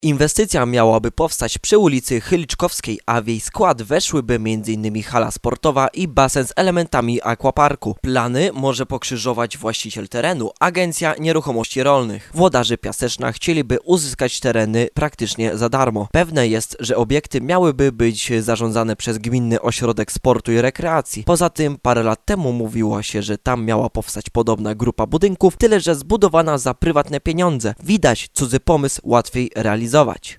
Inwestycja miałaby powstać przy ulicy Chyliczkowskiej, a w jej skład weszłyby m.in. hala sportowa i basen z elementami aquaparku. Plany może pokrzyżować właściciel terenu, Agencja Nieruchomości Rolnych. Włodarze Piaseczna chcieliby uzyskać tereny praktycznie za darmo. Pewne jest, że obiekty miałyby być zarządzane przez Gminny Ośrodek Sportu i Rekreacji. Poza tym parę lat temu mówiło się, że tam miała powstać podobna grupa budynków, tyle że zbudowana za prywatne pieniądze. Widać, cudzy pomysł łatwiej realizować.